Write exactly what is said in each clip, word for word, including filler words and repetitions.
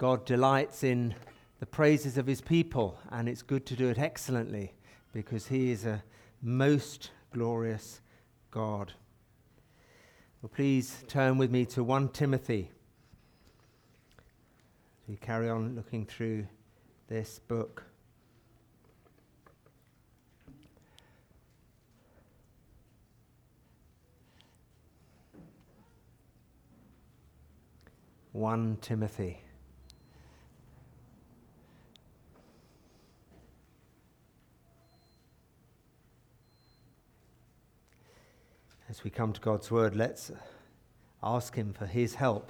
God delights in the praises of his people, and it's good to do it excellently because he is a most glorious God. Well, please turn with me to First Timothy. We carry on looking through this book. First Timothy. As we come to God's word, let's ask him for his help.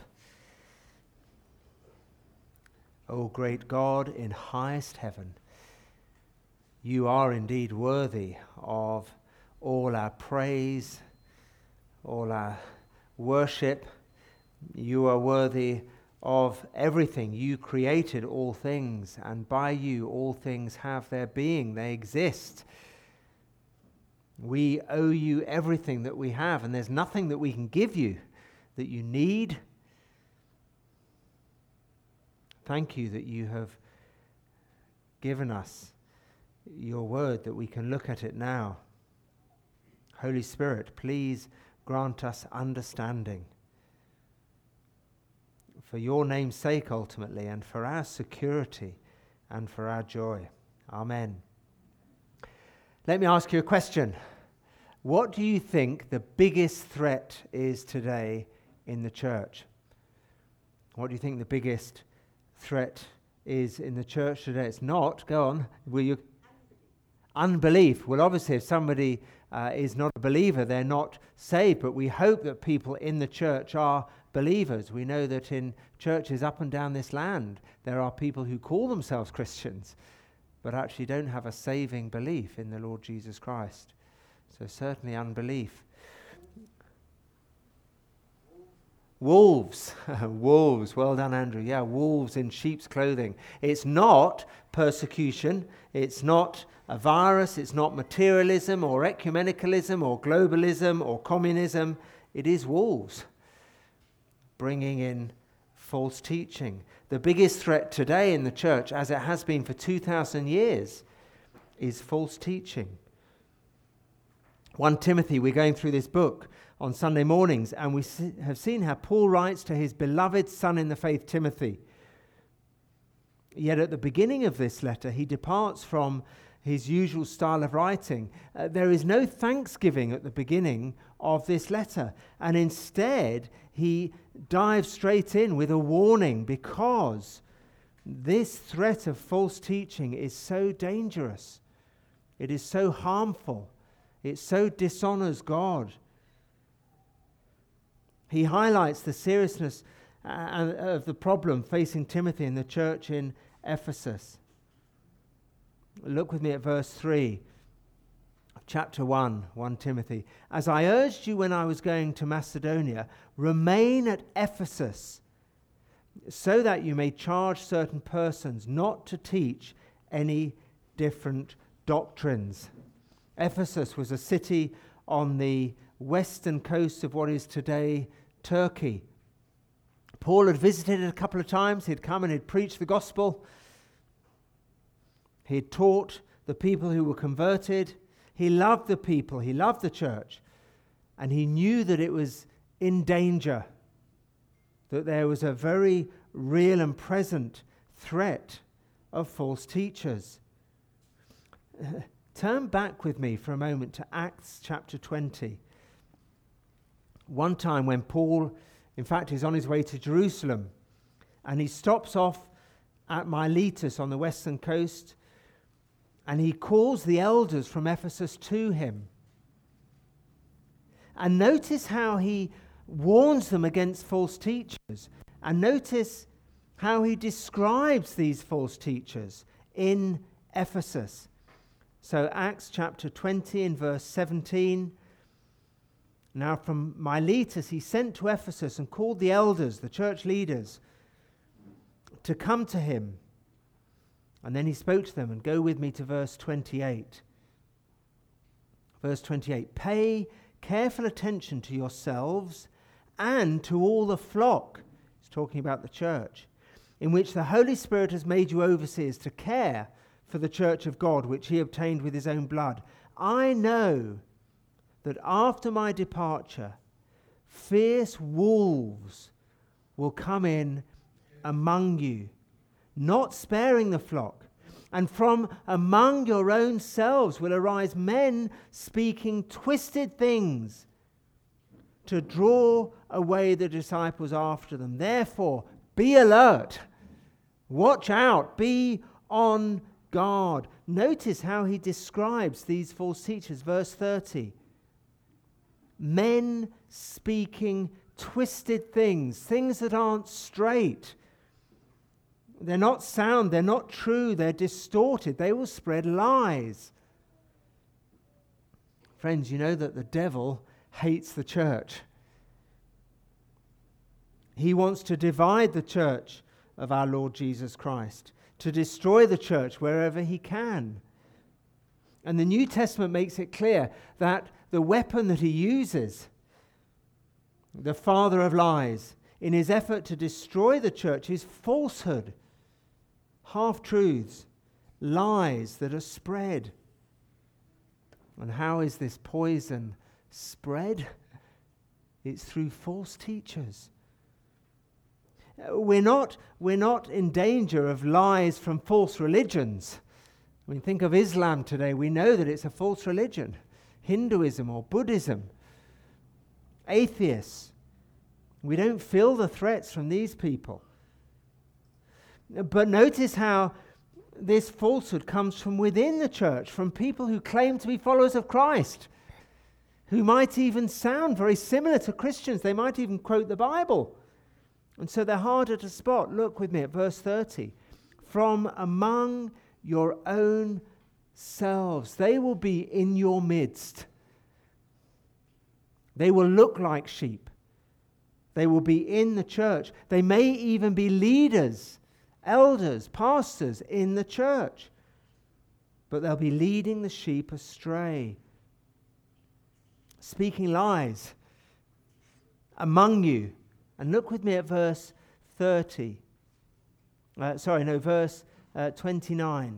O great God in highest heaven, you are indeed worthy of all our praise, all our worship. You are worthy of everything. You created all things, and by you all things have their being. They exist. We owe you everything that we have, and there's nothing that we can give you that you need. Thank you that you have given us your word, that we can look at it now. Holy Spirit, please grant us understanding. For your name's sake, ultimately, and for our security and for our joy. Amen. Let me ask you a question. What do you think the biggest threat is today in the church? What do you think the biggest threat is in the church today? It's not, go on, will you? Unbelief. Well, obviously, if somebody uh, is not a believer, they're not saved, but we hope that people in the church are believers. We know that in churches up and down this land, there are people who call themselves Christians, but actually don't have a saving belief in the Lord Jesus Christ. So certainly unbelief. Wolves. Wolves. Well done, Andrew. Yeah, wolves in sheep's clothing. It's not persecution. It's not a virus. It's not materialism or ecumenicalism or globalism or communism. It is wolves bringing in false teaching. The biggest threat today in the church, as it has been for two thousand years, is false teaching. First Timothy, we're going through this book on Sunday mornings, and we have seen how Paul writes to his beloved son in the faith, Timothy. Yet at the beginning of this letter, he departs from his usual style of writing. Uh, there is no thanksgiving at the beginning of this letter, and instead he dives straight in with a warning, because this threat of false teaching is so dangerous. It is so harmful. It so dishonors God. He highlights the seriousness uh, of the problem facing Timothy in the church in Ephesus. Look with me at verse three of chapter one, First Timothy. As I urged you when I was going to Macedonia, remain at Ephesus, so that you may charge certain persons not to teach any different doctrines. Ephesus was a city on the western coast of what is today Turkey. Paul had visited it a couple of times. He'd come and he'd preached the gospel. He had taught the people who were converted. He loved the people. He loved the church. And he knew that it was in danger, that there was a very real and present threat of false teachers. Turn back with me for a moment to Acts chapter twenty. One time when Paul, in fact, is on his way to Jerusalem, and he stops off at Miletus on the western coast, and he calls the elders from Ephesus to him. And notice how he warns them against false teachers, and notice how he describes these false teachers in Ephesus. So Acts chapter twenty in verse seventeen. Now from Miletus he sent to Ephesus and called the elders, the church leaders, to come to him. And then he spoke to them, and go with me to verse twenty-eight. Verse twenty-eight, pay careful attention to yourselves and to all the flock. He's talking about the church. in which the Holy Spirit has made you overseers to care for the church of God, which he obtained with his own blood. I know that after my departure, fierce wolves will come in among you, not sparing the flock. And from among your own selves will arise men speaking twisted things to draw away the disciples after them. Therefore, be alert. Watch out. Be on guard. Notice how he describes these false teachers. Verse thirty. Men speaking twisted things, things that aren't straight. They're not sound, they're not true, they're distorted. They will spread lies. Friends, you know that the devil hates the church. He wants to divide the church of our Lord Jesus Christ, to destroy the church wherever he can. And the New Testament makes it clear that the weapon that he uses, the father of lies, in his effort to destroy the church is falsehood, half-truths, lies that are spread. And how is this poison spread? It's through false teachers. We're not, we're not in danger of lies from false religions. I mean, think of Islam today. We know that it's a false religion. Hinduism or Buddhism. Atheists. We don't feel the threats from these people. But notice how this falsehood comes from within the church, from people who claim to be followers of Christ, who might even sound very similar to Christians. They might even quote the Bible. And so they're harder to spot. Look with me at verse thirty. From among your own selves, they will be in your midst. They will look like sheep. They will be in the church. They may even be leaders, elders, pastors in the church. But they'll be leading the sheep astray, speaking lies among you. And look with me at verse thirty. Uh, sorry, no, verse uh, twenty-nine.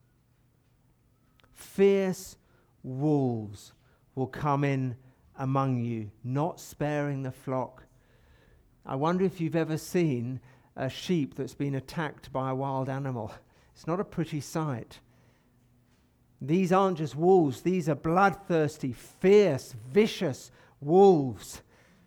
Fierce wolves will come in among you, not sparing the flock. I wonder if you've ever seen a sheep that's been attacked by a wild animal. It's not a pretty sight. These aren't just wolves. These are bloodthirsty, fierce, vicious wolves.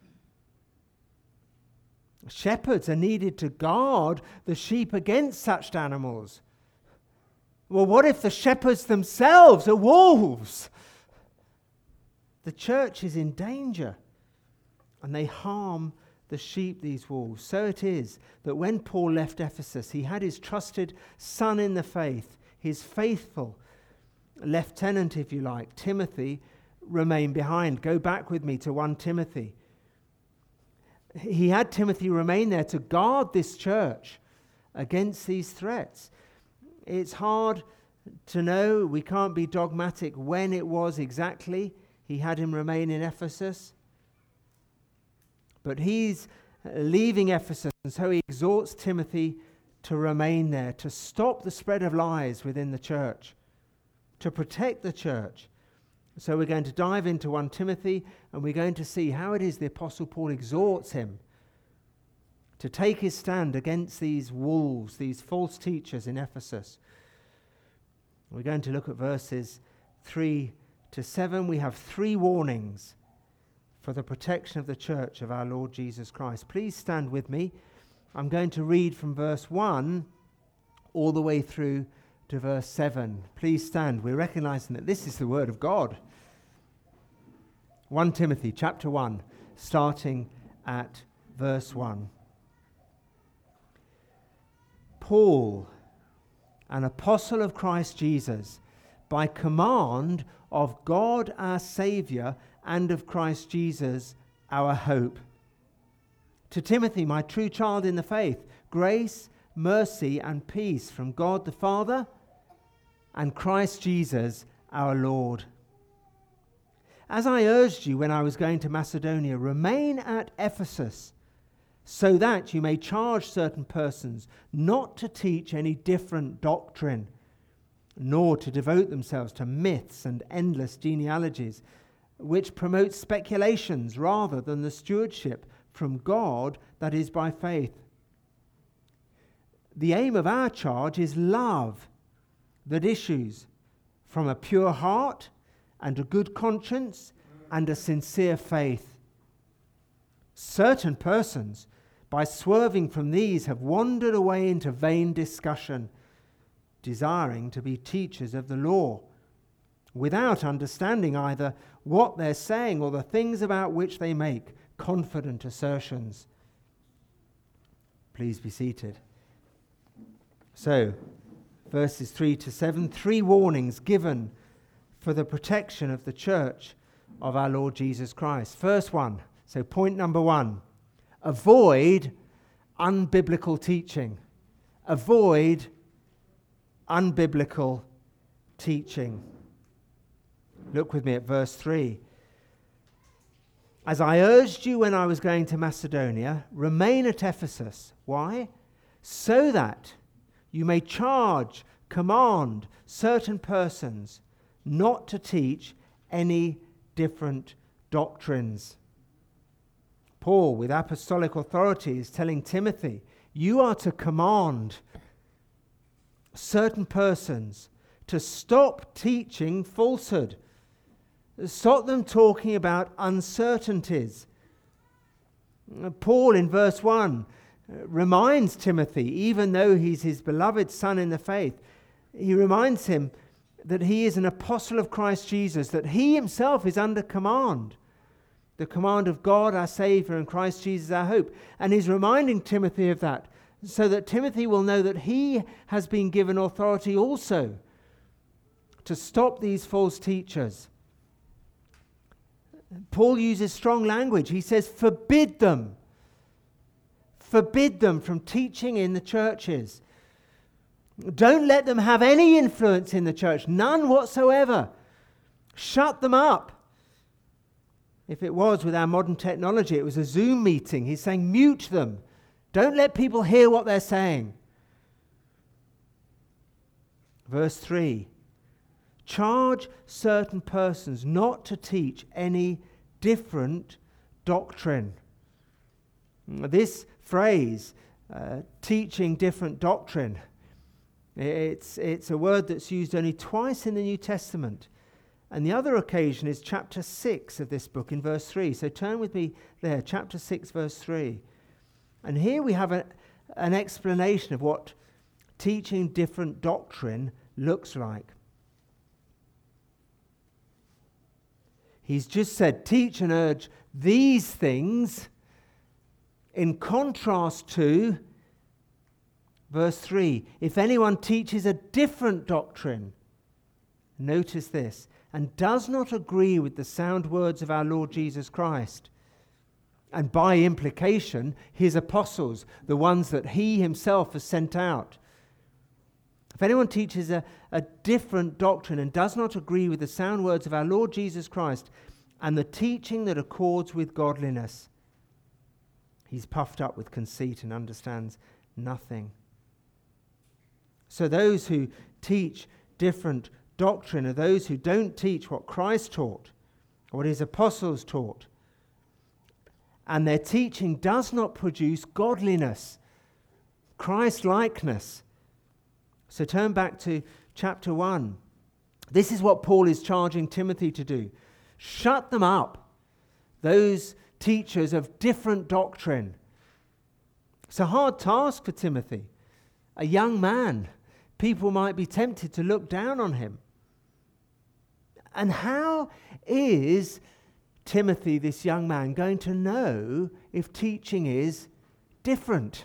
Shepherds are needed to guard the sheep against such animals. Well, what if the shepherds themselves are wolves? The church is in danger, and they harm the sheep, these wolves. So it is that when Paul left Ephesus, he had his trusted son in the faith, his faithful lieutenant, if you like, Timothy, remain behind. Go back with me to First Timothy. He had Timothy remain there to guard this church against these threats. It's hard to know, we can't be dogmatic when it was exactly he had him remain in Ephesus. But he's leaving Ephesus, and so he exhorts Timothy to remain there, to stop the spread of lies within the church, to protect the church. So we're going to dive into First Timothy, and we're going to see how it is the Apostle Paul exhorts him to take his stand against these wolves, these false teachers in Ephesus. We're going to look at verses three to seven. We have three warnings for the protection of the church of our Lord Jesus Christ. Please stand with me. I'm going to read from verse one all the way through to verse seven. Please stand. We're recognizing that this is the word of God. First Timothy chapter one, starting at verse one. Paul, an apostle of Christ Jesus, by command of God our Saviour and of Christ Jesus our hope. To Timothy, my true child in the faith, grace, mercy, and peace from God the Father and Christ Jesus our Lord. As I urged you when I was going to Macedonia, remain at Ephesus so that you may charge certain persons not to teach any different doctrine, nor to devote themselves to myths and endless genealogies, which promote speculations rather than the stewardship from God that is by faith. The aim of our charge is love that issues from a pure heart and a good conscience and a sincere faith. Certain persons, by swerving from these, have wandered away into vain discussion, desiring to be teachers of the law, without understanding either what they're saying or the things about which they make confident assertions. Please be seated. So, verses three to seven, three warnings given for the protection of the church of our Lord Jesus Christ. First one, so point number one, avoid unbiblical teaching. Avoid unbiblical teaching. Look with me at verse three. As I urged you when I was going to Macedonia, remain at Ephesus. Why? So that you may charge, command certain persons not to teach any different doctrines. Paul, with apostolic authority, is telling Timothy, you are to command certain persons to stop teaching falsehood. Stop them talking about uncertainties. Paul, in verse one, reminds Timothy, even though he's his beloved son in the faith, he reminds him that he is an apostle of Christ Jesus, that he himself is under command, the command of God our Saviour and Christ Jesus our hope. And he's reminding Timothy of that, so that Timothy will know that he has been given authority also to stop these false teachers. Paul uses strong language. He says, forbid them. Forbid them from teaching in the churches. Don't let them have any influence in the church, none whatsoever. Shut them up. If it was with our modern technology, it was a Zoom meeting. He's saying, mute them. Don't let people hear what they're saying. Verse three. Charge certain persons not to teach any different doctrine. This phrase, uh, teaching different doctrine, it's, it's a word that's used only twice in the New Testament. And the other occasion is chapter six of this book in verse three. So turn with me there, chapter six, verse three. And here we have a, an explanation of what teaching different doctrine looks like. He's just said, teach and urge these things in contrast to verse three. If anyone teaches a different doctrine, notice this, and does not agree with the sound words of our Lord Jesus Christ, and by implication, his apostles, the ones that he himself has sent out. If anyone teaches a, a different doctrine and does not agree with the sound words of our Lord Jesus Christ and the teaching that accords with godliness, he's puffed up with conceit and understands nothing. So those who teach different doctrine are those who don't teach what Christ taught, or what his apostles taught. And their teaching does not produce godliness, Christ-likeness. So turn back to chapter one. This is what Paul is charging Timothy to do. Shut them up, those teachers of different doctrine. It's a hard task for Timothy. A young man, people might be tempted to look down on him. And how is Timothy, this young man, going to know if teaching is different?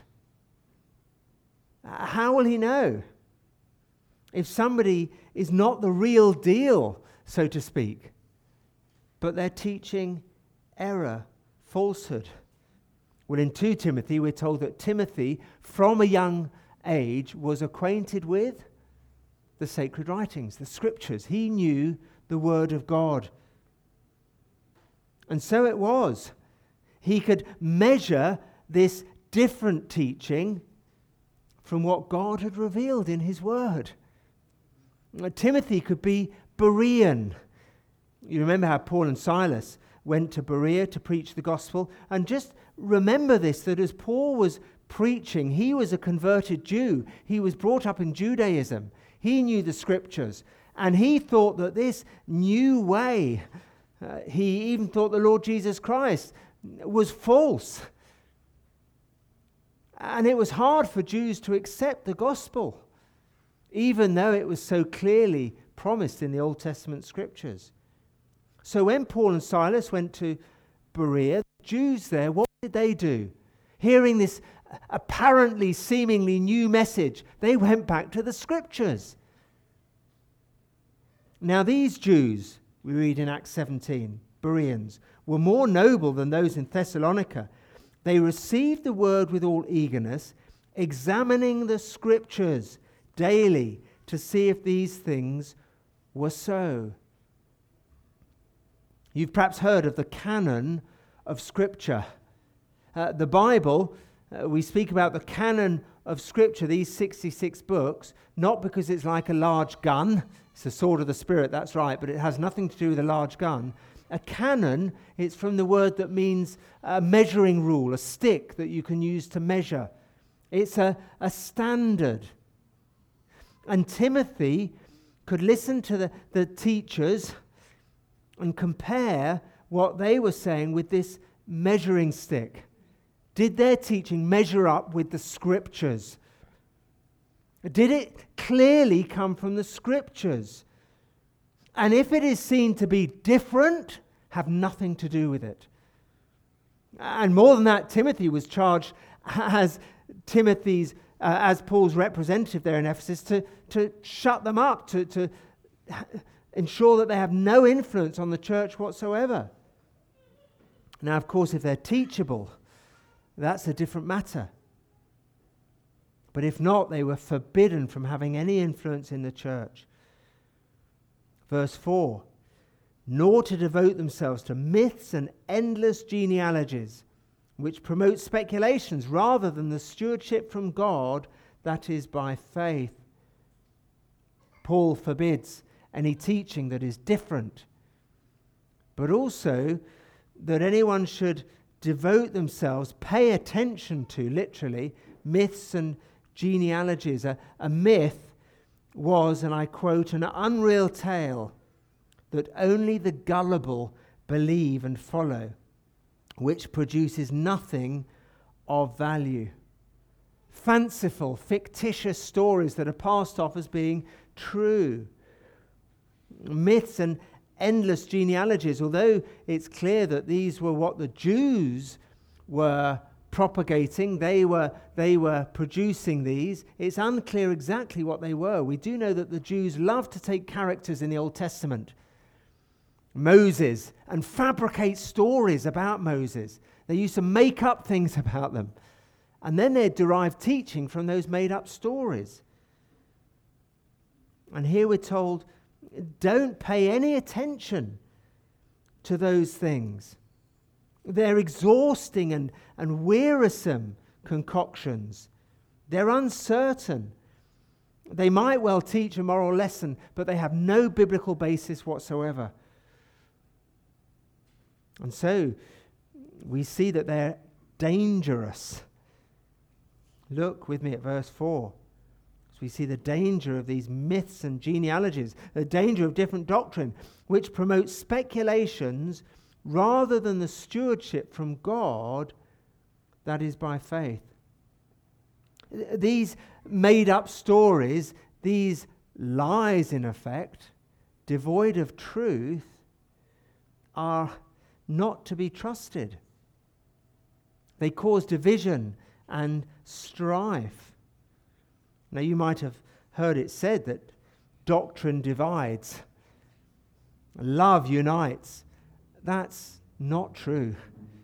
How will he know if somebody is not the real deal, so to speak, but they're teaching error, falsehood? Well, in Second Timothy, we're told that Timothy, from a young age, was acquainted with the sacred writings, the scriptures. He knew the word of God. And so it was. He could measure this different teaching from what God had revealed in his word. Timothy could be Berean. You remember how Paul and Silas went to Berea to preach the gospel? And just remember this, that as Paul was preaching, he was a converted Jew. He was brought up in Judaism. He knew the scriptures. And he thought that this new way, uh, he even thought the Lord Jesus Christ was false. And it was hard for Jews to accept the gospel, even though it was so clearly promised in the Old Testament scriptures. So when Paul and Silas went to Berea, the Jews there, what did they do? Hearing this apparently, seemingly new message, they went back to the scriptures. Now these Jews, we read in Acts seventeen, Bereans, were more noble than those in Thessalonica. They received the word with all eagerness, examining the scriptures daily to see if these things were so. You've perhaps heard of the canon of Scripture. Uh, the Bible, uh, we speak about the canon of Scripture, these sixty-six books, not because it's like a large gun. It's the sword of the Spirit, that's right, but it has nothing to do with a large gun. A canon, it's from the word that means a measuring rule, a stick that you can use to measure. It's a, a standard. And Timothy could listen to the, the teachers and compare what they were saying with this measuring stick. Did their teaching measure up with the scriptures? Did it clearly come from the scriptures? And if it is seen to be different, have nothing to do with it. And more than that, Timothy was charged as Timothy's, uh, as Paul's representative there in Ephesus, to, to shut them up, to, to ensure that they have no influence on the church whatsoever. Now, of course, if they're teachable, that's a different matter. But if not, they were forbidden from having any influence in the church. Verse four, nor to devote themselves to myths and endless genealogies, which promote speculations rather than the stewardship from God that is by faith. Paul forbids any teaching that is different, but also that anyone should devote themselves, pay attention to, literally, myths and genealogies. A, a myth was, and I quote, an unreal tale that only the gullible believe and follow, which produces nothing of value. Fanciful, fictitious stories that are passed off as being true. Myths and endless genealogies, although it's clear that these were what the Jews were propagating, they were they were producing these, it's unclear exactly what they were. We do know that the Jews loved to take characters in the Old Testament, Moses, and fabricate stories about Moses. They used to make up things about them, and then they'd derive teaching from those made-up stories. And here we're told, don't pay any attention to those things. They're exhausting and, and wearisome concoctions. They're uncertain. They might well teach a moral lesson, but they have no biblical basis whatsoever. And so we see that they're dangerous. Look with me at verse four. So we see the danger of these myths and genealogies, the danger of different doctrine, which promotes speculations rather than the stewardship from God that is by faith. These made-up stories, these lies in effect, devoid of truth, are not to be trusted. They cause division and strife. Now, you might have heard it said that doctrine divides, love unites. That's not true.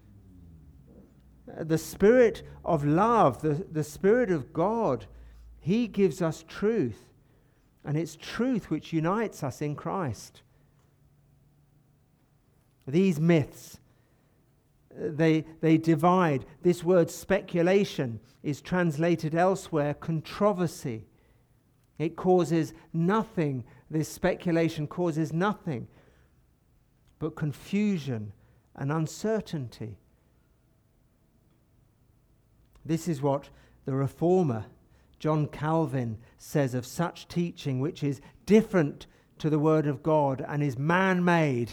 The Spirit of love, the, the Spirit of God, He gives us truth, and it's truth which unites us in Christ. These myths, they, they divide. This word speculation is translated elsewhere controversy. It causes nothing. This speculation causes nothing but confusion and uncertainty. This is what the Reformer, John Calvin, says of such teaching which is different to the Word of God and is man-made.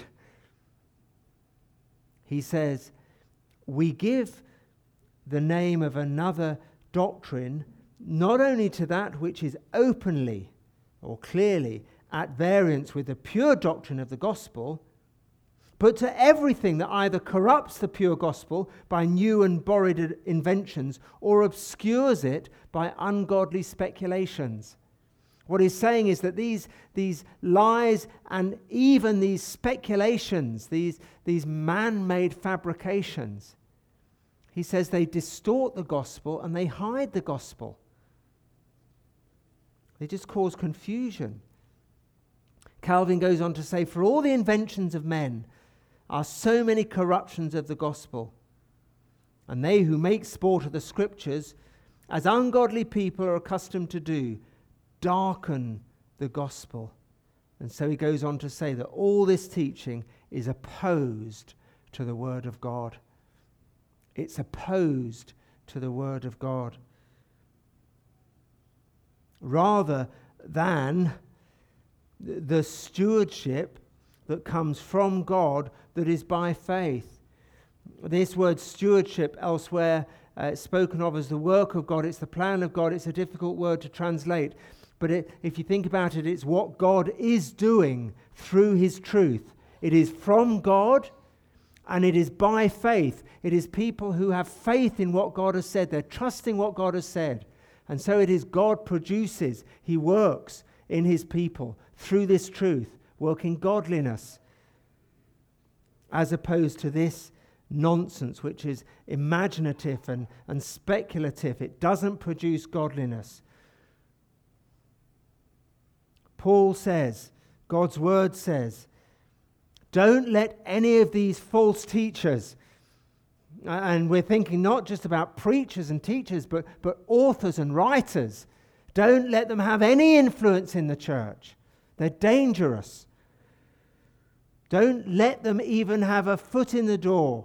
He says, we give the name of another doctrine not only to that which is openly or clearly at variance with the pure doctrine of the gospel, but to everything that either corrupts the pure gospel by new and borrowed inventions or obscures it by ungodly speculations. What he's saying is that these, these lies and even these speculations, these, these man-made fabrications, he says they distort the gospel and they hide the gospel. They just cause confusion. Calvin goes on to say, for all the inventions of men are so many corruptions of the gospel, and they who make sport of the scriptures, as ungodly people are accustomed to do, darken the gospel. And so he goes on to say that all this teaching is opposed to the word of God. It's opposed to the word of God. Rather than the stewardship that comes from God that is by faith. This word stewardship elsewhere uh, spoken of as the work of God, it's the plan of God, it's a difficult word to translate. But it, if you think about it, it's what God is doing through his truth. It is from God and it is by faith. It is people who have faith in what God has said. They're trusting what God has said. And so it is God produces, he works in his people through this truth, working godliness, as opposed to this nonsense which is imaginative and, and speculative. It doesn't produce godliness. Paul says, God's word says, don't let any of these false teachers, and we're thinking not just about preachers and teachers, but, but authors and writers, don't let them have any influence in the church. They're dangerous. Don't let them even have a foot in the door.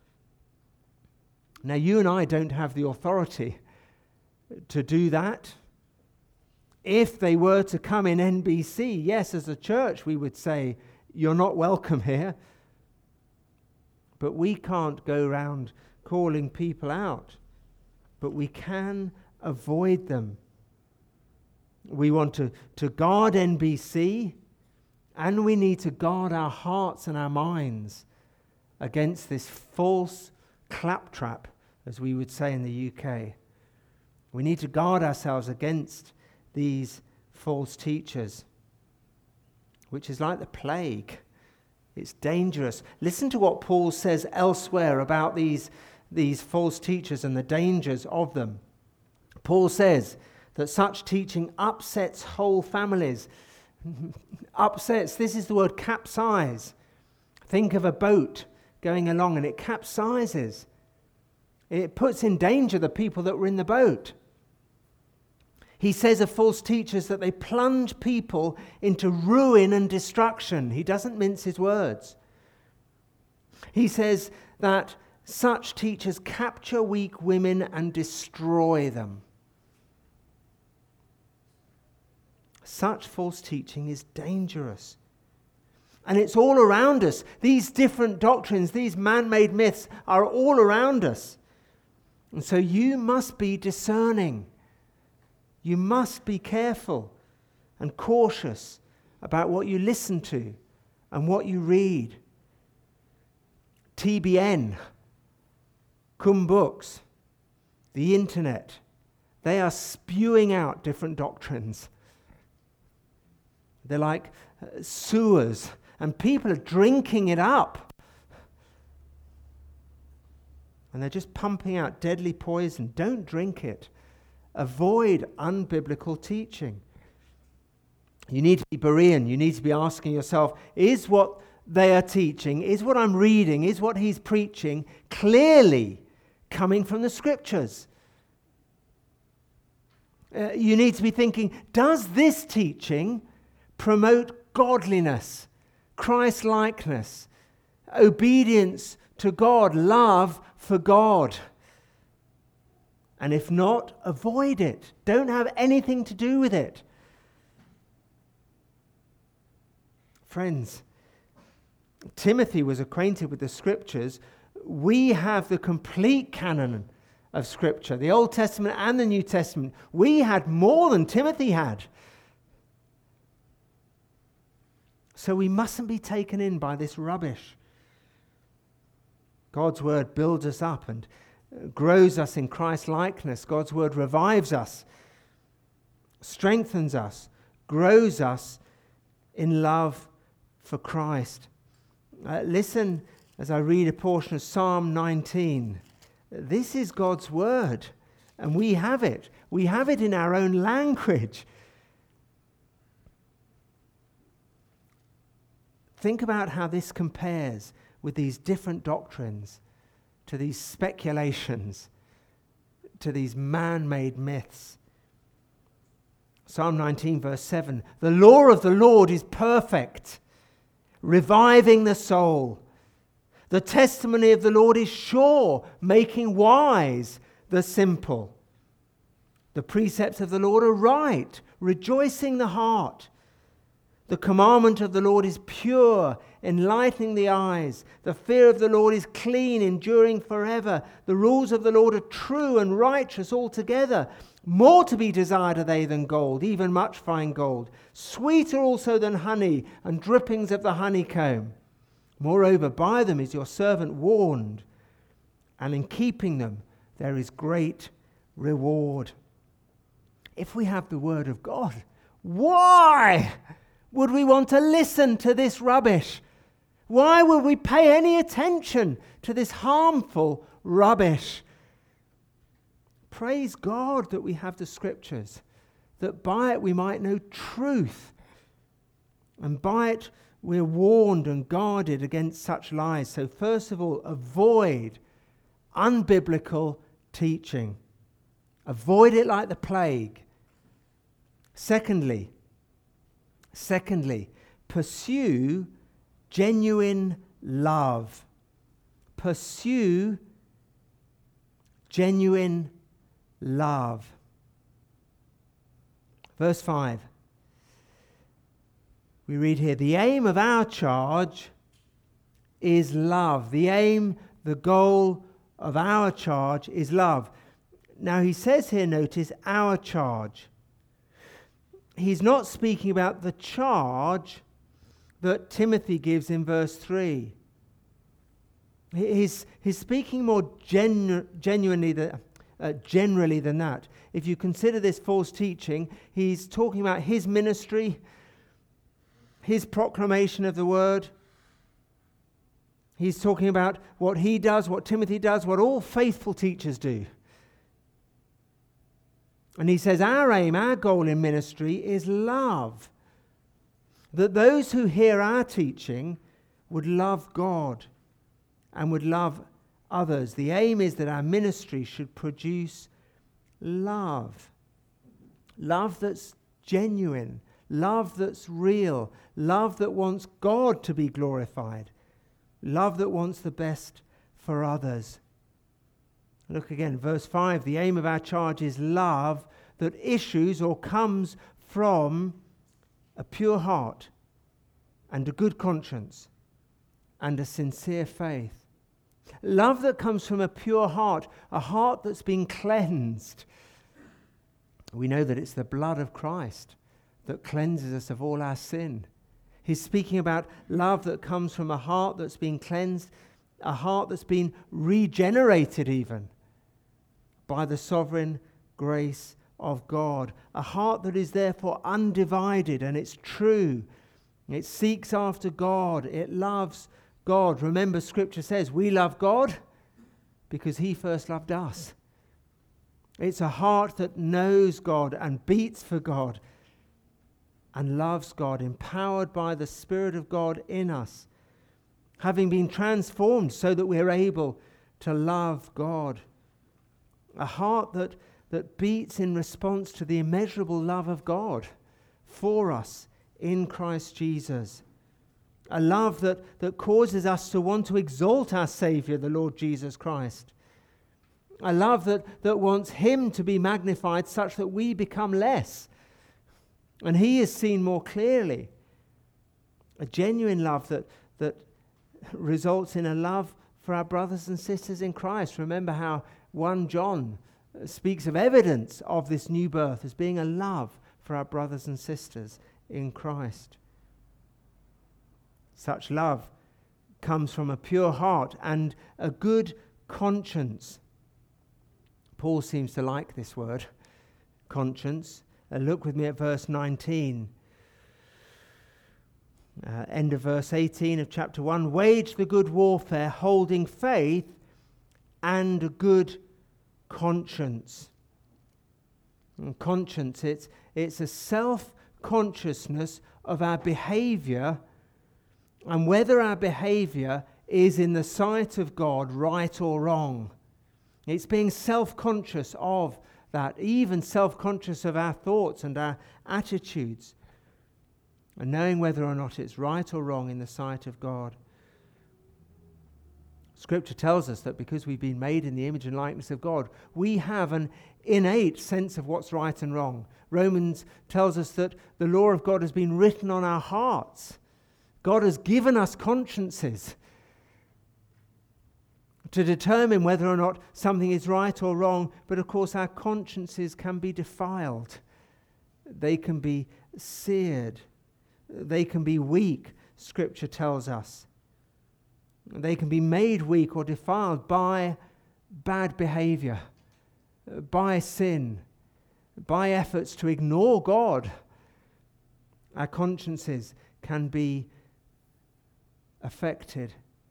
Now, you and I don't have the authority to do that. If they were to come in N B C, yes, as a church, we would say, you're not welcome here. But we can't go around calling people out. But we can avoid them. We want to, to guard N B C, and we need to guard our hearts and our minds against this false claptrap, as we would say in the U K. We need to guard ourselves against these false teachers, which is like the plague. It's dangerous. Listen to what Paul says elsewhere about these, these false teachers and the dangers of them. Paul says that such teaching upsets whole families. Upsets, this is the word capsize. Think of a boat going along and it capsizes. It puts in danger the people that were in the boat. He says of false teachers that they plunge people into ruin and destruction. He doesn't mince his words. He says that such teachers capture weak women and destroy them. Such false teaching is dangerous. And it's all around us. These different doctrines, these man-made myths are all around us. And so you must be discerning. You must be careful and cautious about what you listen to and what you read. T B N, Cum Books, the internet, they are spewing out different doctrines. They're like uh, sewers, and people are drinking it up. And they're just pumping out deadly poison. Don't drink it. Avoid unbiblical teaching. You need to be Berean. You need to be asking yourself, is what they are teaching? Is what I'm reading, is what he's preaching clearly coming from the Scriptures? Uh, you need to be thinking, does this teaching promote godliness, Christ-likeness, obedience to God, love for God? And if not, avoid it. Don't have anything to do with it. Friends, Timothy was acquainted with the Scriptures. We have the complete canon of Scripture, the Old Testament and the New Testament. We had more than Timothy had. So we mustn't be taken in by this rubbish. God's word builds us up and grows us in Christ's likeness. God's word revives us, strengthens us, grows us in love for Christ. Uh, listen as I read a portion of Psalm nineteen. This is God's word, and we have it. We have it in our own language. Think about how this compares with these different doctrines, to these speculations, to these man-made myths. Psalm nineteen, verse seven, the law of the Lord is perfect, reviving the soul. The testimony of the Lord is sure, making wise the simple. The precepts of the Lord are right, rejoicing the heart. The commandment of the Lord is pure, enlightening the eyes. The fear of the Lord is clean, enduring forever. The rules of the Lord are true and righteous altogether. More to be desired are they than gold, even much fine gold. Sweeter also than honey and drippings of the honeycomb. Moreover, by them is your servant warned, and in keeping them there is great reward. If we have the word of God, why would we want to listen to this rubbish? Why would we pay any attention to this harmful rubbish? Praise God that we have the Scriptures, that by it we might know truth, and by it we're warned and guarded against such lies. So first of all, avoid unbiblical teaching. Avoid it like the plague. Secondly, secondly, pursue genuine love. Pursue genuine love. Verse five. We read here, the aim of our charge is love. The aim, the goal of our charge is love. Now he says here, notice, our charge. He's not speaking about the charge that Timothy gives in verse three. He's, he's speaking more genu- genuinely than, uh, generally than that. If you consider this false teaching, he's talking about his ministry, his proclamation of the word. He's talking about what he does, what Timothy does, what all faithful teachers do. And he says our aim, our goal in ministry is love. That those who hear our teaching would love God and would love others. The aim is that our ministry should produce love. Love that's genuine. Love that's real. Love that wants God to be glorified. Love that wants the best for others. Look again, verse five. The aim of our charge is love that issues or comes from a pure heart and a good conscience and a sincere faith. Love that comes from a pure heart, a heart that's been cleansed. We know that it's the blood of Christ that cleanses us of all our sin. He's speaking about love that comes from a heart that's been cleansed, a heart that's been regenerated even by the sovereign grace of God. A heart that is therefore undivided, and it's true. It seeks after God. It loves God. Remember, Scripture says we love God because He first loved us. It's a heart that knows God and beats for God and loves God, empowered by the Spirit of God in us having been transformed so that we're able to love God. A heart that, that beats in response to the immeasurable love of God for us in Christ Jesus. A love that, that causes us to want to exalt our Saviour, the Lord Jesus Christ. A love that, that wants Him to be magnified such that we become less and He is seen more clearly. A genuine love that, that results in a love for our brothers and sisters in Christ. Remember how First John speaks of evidence of this new birth as being a love for our brothers and sisters in Christ. Such love comes from a pure heart and a good conscience. Paul seems to like this word, conscience. Uh, look with me at verse nineteen. Uh, end of verse eighteen of chapter one. Wage the good warfare, holding faith and a good conscience. And conscience, it's, it's a self-consciousness of our behavior and whether our behavior is in the sight of God right or wrong. It's being self-conscious of that, even self-conscious of our thoughts and our attitudes, and knowing whether or not it's right or wrong in the sight of God. Scripture tells us that because we've been made in the image and likeness of God, we have an innate sense of what's right and wrong. Romans tells us that the law of God has been written on our hearts. God has given us consciences to determine whether or not something is right or wrong, but of course our consciences can be defiled. They can be seared. They can be weak, Scripture tells us. They can be made weak or defiled by bad behavior, by sin, by efforts to ignore God. Our consciences can be affected.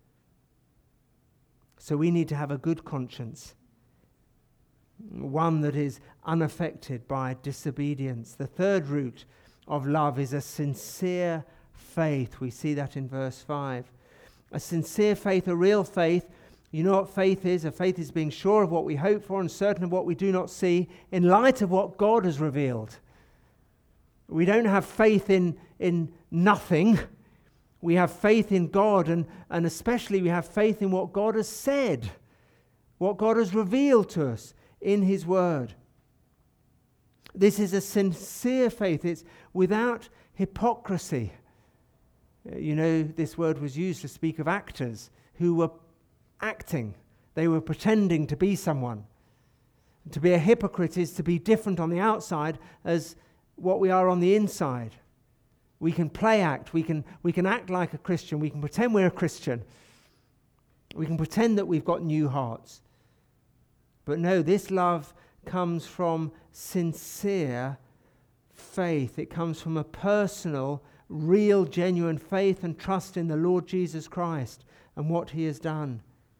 So we need to have a good conscience, one that is unaffected by disobedience. The third root of love is a sincere faith. We see that in verse five. A sincere faith, a real faith. You know what faith is? A faith is being sure of what we hope for and certain of what we do not see in light of what God has revealed. We don't have faith in, in nothing. We have faith in God, and, and especially we have faith in what God has said, what God has revealed to us in His Word. This is a sincere faith. It's without hypocrisy. You know, this word was used to speak of actors who were acting. They were pretending to be someone. To be a hypocrite is to be different on the outside as what we are on the inside. We can play act. We can, we can act like a Christian. We can pretend we're a Christian. We can pretend that we've got new hearts. But no, this love comes from sincere faith. It comes from a personal, real, genuine faith and trust in the Lord Jesus Christ and what He has done.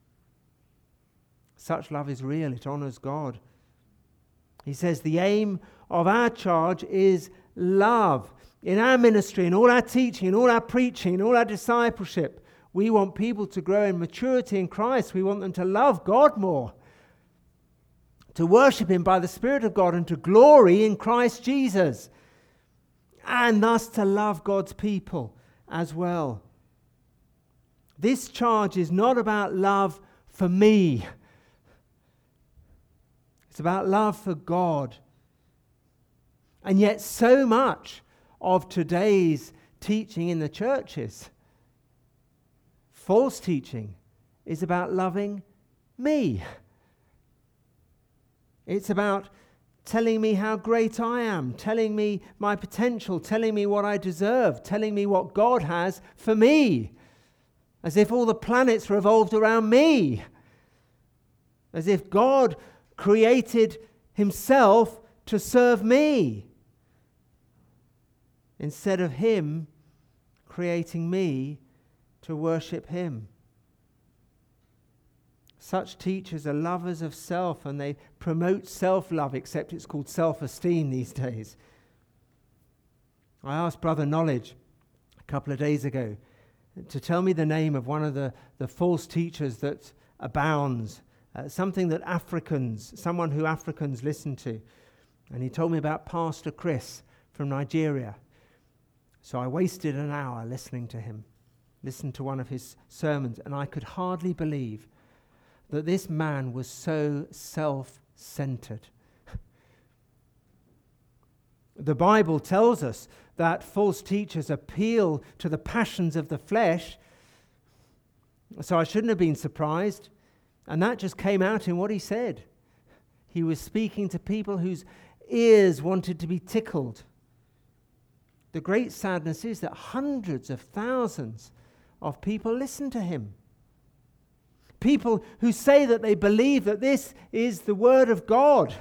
Such love is real. It honors God. He says the aim of our charge is love. In our ministry, in all our teaching, in all our preaching, in all our discipleship, we want people to grow in maturity in Christ. We want them to love God more, to worship Him by the Spirit of God, and to glory in Christ Jesus, and thus to love God's people as well. This charge is not about love for me. It's about love for God. And yet so much of today's teaching in the churches, false teaching, is about loving me. It's about telling me how great I am, telling me my potential, telling me what I deserve, telling me what God has for me, as if all the planets revolved around me, as if God created Himself to serve me, instead of Him creating me to worship Him. Such teachers are lovers of self, and they promote self-love, except it's called self-esteem these days. I asked Brother Knowledge a couple of days ago to tell me the name of one of the, the false teachers that abounds, uh, something that Africans, someone who Africans listen to. And he told me about Pastor Chris from Nigeria. So I wasted an hour listening to him, listened to one of his sermons, and I could hardly believe that this man was so self-centered. The Bible tells us that false teachers appeal to the passions of the flesh, so I shouldn't have been surprised. And that just came out in what he said. He was speaking to people whose ears wanted to be tickled. The great sadness is that hundreds of thousands of people listen to him. People who say that they believe that this is the Word of God.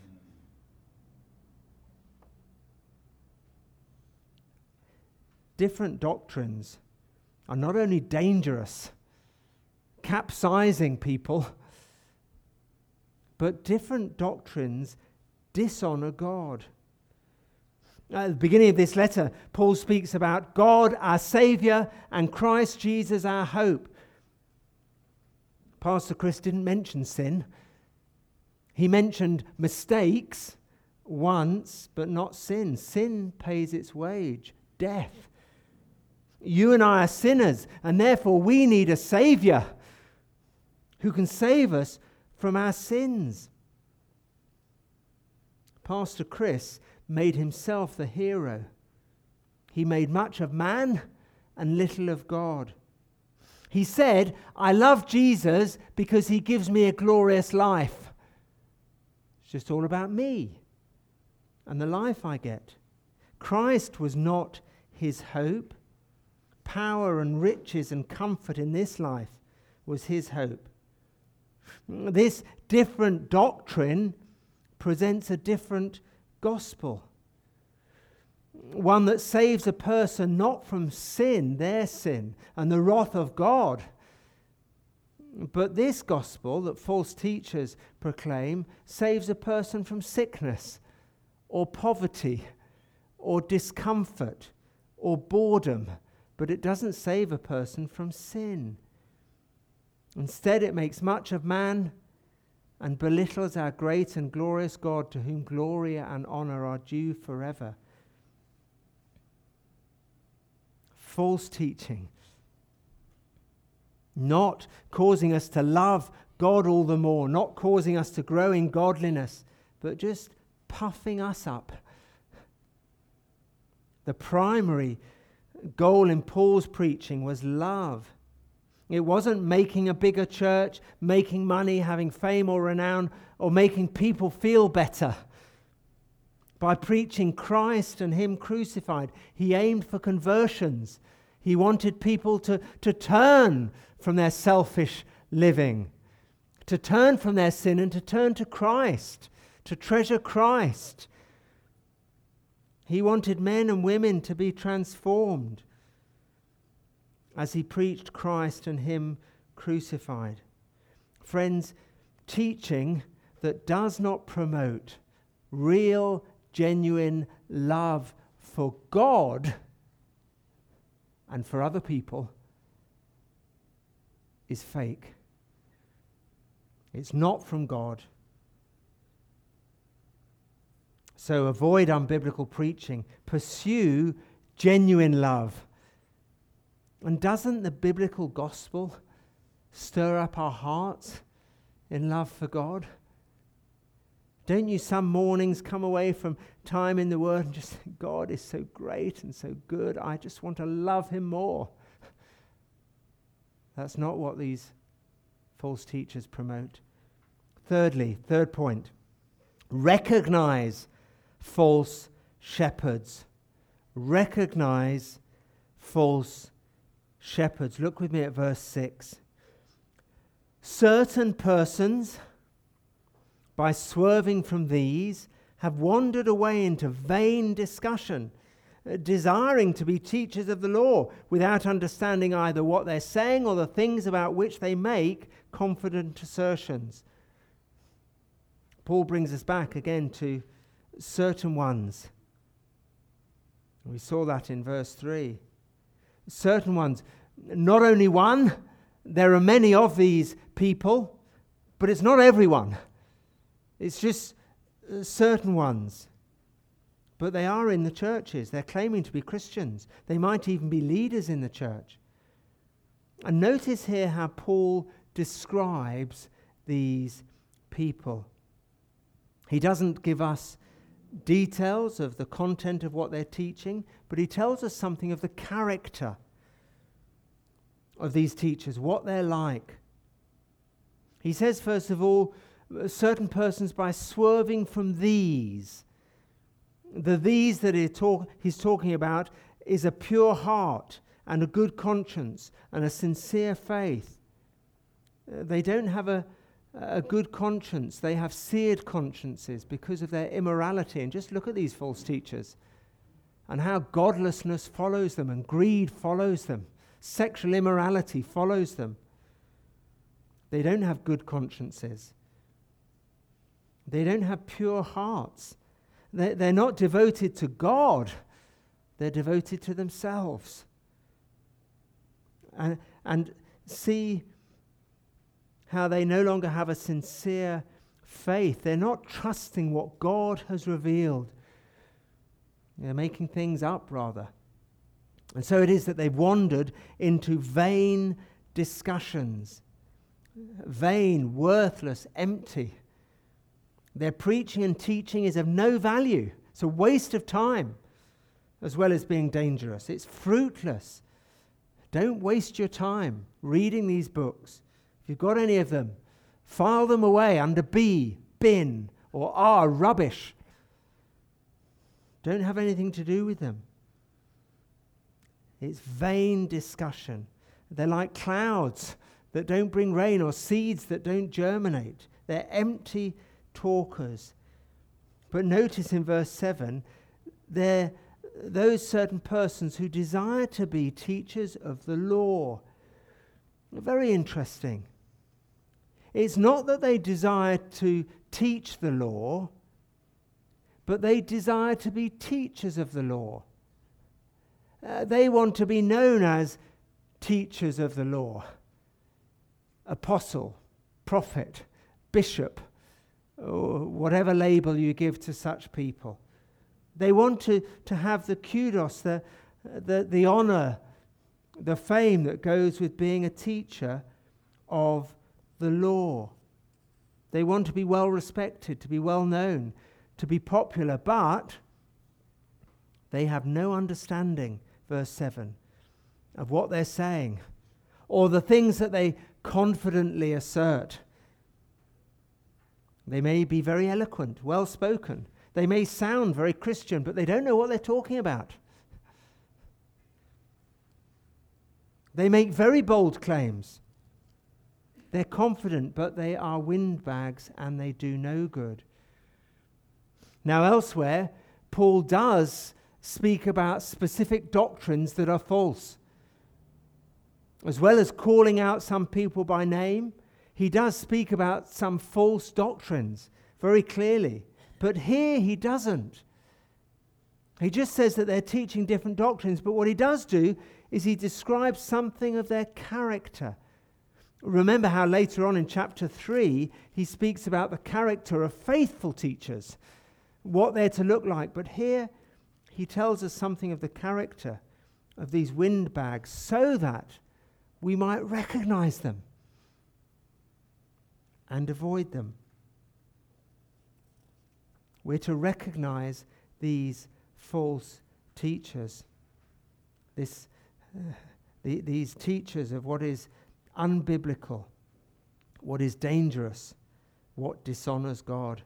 Different doctrines are not only dangerous, capsizing people, but different doctrines dishonor God. At the beginning of this letter, Paul speaks about God, our Saviour, and Christ Jesus, our hope. Pastor Chris didn't mention sin. He mentioned mistakes once, but not sin. Sin pays its wage, death. You and I are sinners, and therefore we need a Saviour who can save us from our sins. Pastor Chris made himself the hero. He made much of man and little of God. He said, I love Jesus because he gives me a glorious life. It's just all about me and the life I get. Christ was not his hope. Power and riches and comfort in this life was his hope. This different doctrine presents a different gospel. One that saves a person not from sin, their sin, and the wrath of God. But this gospel that false teachers proclaim saves a person from sickness, or poverty, or discomfort, or boredom. But it doesn't save a person from sin. Instead, it makes much of man and belittles our great and glorious God, to whom glory and honor are due forever. False teaching, not causing us to love God all the more, not causing us to grow in godliness, but just puffing us up. The primary goal in Paul's preaching was love. It wasn't making a bigger church, making money, having fame or renown, or making people feel better. By preaching Christ and him crucified, he aimed for conversions. He wanted people to, to turn from their selfish living, to turn from their sin and to turn to Christ, to treasure Christ. He wanted men and women to be transformed as he preached Christ and him crucified. Friends, teaching that does not promote real, genuine love for God and for other people is fake. It's not from God. So avoid unbiblical preaching. Pursue genuine love. And doesn't the biblical gospel stir up our hearts in love for God? Don't you some mornings come away from time in the Word and just think, God is so great and so good, I just want to love him more? That's not what these false teachers promote. Thirdly, third point, recognize false shepherds. Recognize false shepherds. Look with me at verse six. Certain persons, by swerving from these, have wandered away into vain discussion, uh, desiring to be teachers of the law, without understanding either what they're saying or the things about which they make confident assertions. Paul brings us back again to certain ones. We saw that in verse three. Certain ones, not only one, there are many of these people, but it's not everyone. It's just uh, certain ones. But they are in the churches. They're claiming to be Christians. They might even be leaders in the church. And notice here how Paul describes these people. He doesn't give us details of the content of what they're teaching, but he tells us something of the character of these teachers, what they're like. He says, first of all, certain persons by swerving from these. The these that he talk, he's talking about is a pure heart and a good conscience and a sincere faith. Uh, they don't have a, a good conscience. They have seared consciences because of their immorality. And just look at these false teachers and how godlessness follows them and greed follows them. Sexual immorality follows them. They don't have good consciences. They don't have pure hearts. They're, they're not devoted to God. They're devoted to themselves. And, and see how they no longer have a sincere faith. They're not trusting what God has revealed. They're making things up, rather. And so it is that they've wandered into vain discussions. Vain, worthless, empty. Their preaching and teaching is of no value. It's a waste of time, as well as being dangerous. It's fruitless. Don't waste your time reading these books. If you've got any of them, file them away under B, bin, or R, rubbish. Don't have anything to do with them. It's vain discussion. They're like clouds that don't bring rain or seeds that don't germinate. They're empty talkers. But notice in verse seven, they're those certain persons who desire to be teachers of the law. Very interesting. It's not that they desire to teach the law, but they desire to be teachers of the law. Uh, they want to be known as teachers of the law. Apostle, prophet, bishop, or whatever label you give to such people. They want to, to have the kudos, the, the, the honor, the fame that goes with being a teacher of the law. They want to be well respected, to be well known, to be popular, but they have no understanding, verse seven, of what they're saying or the things that they confidently assert. They may be very eloquent, well spoken. They may sound very Christian, but they don't know what they're talking about. They make very bold claims. They're confident, but they are windbags and they do no good. Now, elsewhere, Paul does speak about specific doctrines that are false. As well as calling out some people by name, he does speak about some false doctrines very clearly. But here he doesn't. He just says that they're teaching different doctrines, but what he does do is he describes something of their character. Remember how later on in chapter three, he speaks about the character of faithful teachers, what they're to look like. But here he tells us something of the character of these windbags so that we might recognize them and avoid them. We're to recognize these false teachers, this, uh, the, these teachers of what is unbiblical, what is dangerous, what dishonors God.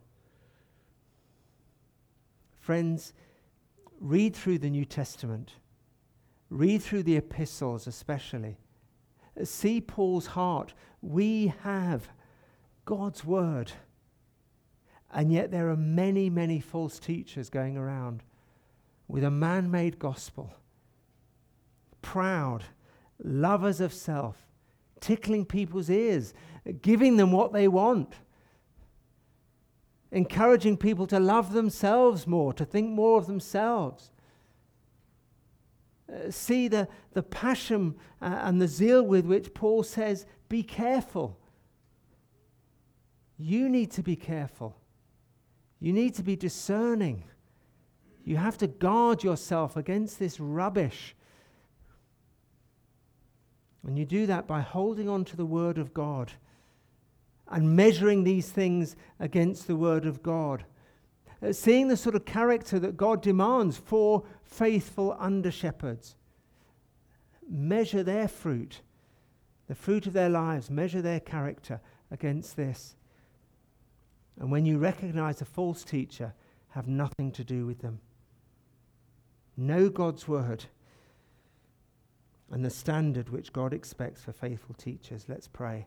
Friends, read through the New Testament. Read through the epistles especially. See Paul's heart. We have God's word. And yet there are many, many false teachers going around with a man-made gospel. Proud, lovers of self, tickling people's ears, giving them what they want, encouraging people to love themselves more, to think more of themselves. Uh, see the, the passion uh, and the zeal with which Paul says, be careful. You need to be careful. You need to be discerning. You have to guard yourself against this rubbish. And you do that by holding on to the Word of God and measuring these things against the Word of God. Uh, seeing the sort of character that God demands for faithful under-shepherds. Measure their fruit, the fruit of their lives, measure their character against this. And when you recognize a false teacher, have nothing to do with them. Know God's word and the standard which God expects for faithful teachers. Let's pray.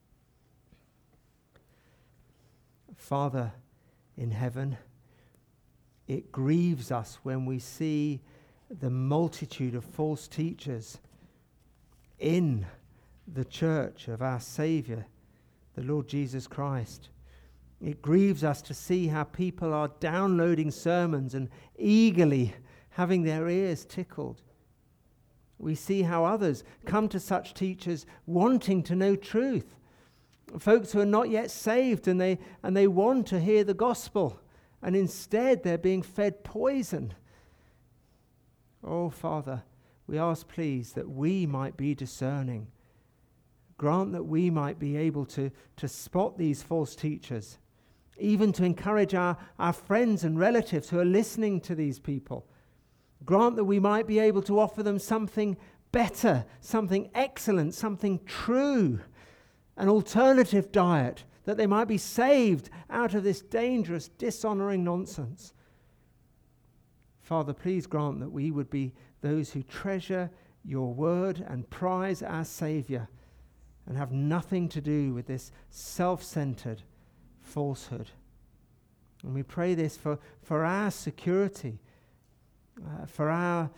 Father in heaven, it grieves us when we see the multitude of false teachers in the church of our Saviour, the Lord Jesus Christ. It grieves us to see how people are downloading sermons and eagerly having their ears tickled. We see how others come to such teachers wanting to know truth. Folks who are not yet saved and they and they want to hear the gospel, and instead they're being fed poison. Oh, Father, we ask, please, that we might be discerning. Grant that we might be able to, to spot these false teachers, even to encourage our, our friends and relatives who are listening to these people. Grant that we might be able to offer them something better, something excellent, something true, an alternative diet, that they might be saved out of this dangerous, dishonoring nonsense. Father, please grant that we would be those who treasure your word and prize our Saviour and have nothing to do with this self-centered falsehood. And we pray this for, for our security, uh, for our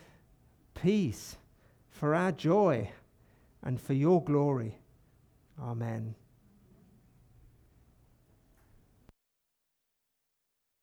peace, for our joy, and for your glory. Amen.